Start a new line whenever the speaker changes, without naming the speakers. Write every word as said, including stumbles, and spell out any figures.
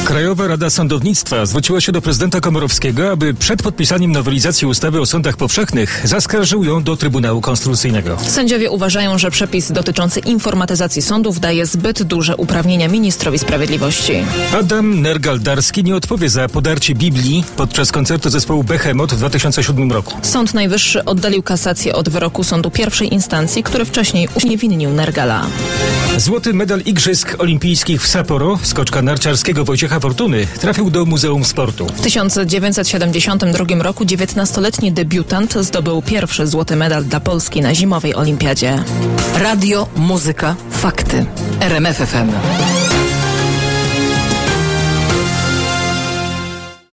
Krajowa Rada Sądownictwa zwróciła się do prezydenta Komorowskiego, aby przed podpisaniem nowelizacji ustawy o sądach powszechnych zaskarżył ją do Trybunału Konstytucyjnego.
Sędziowie uważają, że przepis dotyczący informatyzacji sądów daje zbyt duże uprawnienia ministrowi sprawiedliwości.
Adam Nergal-Darski nie odpowie za podarcie Biblii podczas koncertu zespołu Behemoth w dwa tysiące siódmym roku.
Sąd Najwyższy oddalił kasację od wyroku sądu pierwszej instancji, który wcześniej uniewinnił Nergala.
Złoty medal Igrzysk Olimpijskich w Sapporo, skoczka narciarskiego Wojciecha Fortuny, trafił do Muzeum Sportu.
W tysiąc dziewięćset siedemdziesiątym drugim roku dziewiętnastoletni debiutant zdobył pierwszy złoty medal dla Polski na zimowej olimpiadzie.
Radio, muzyka, fakty. R M F F M.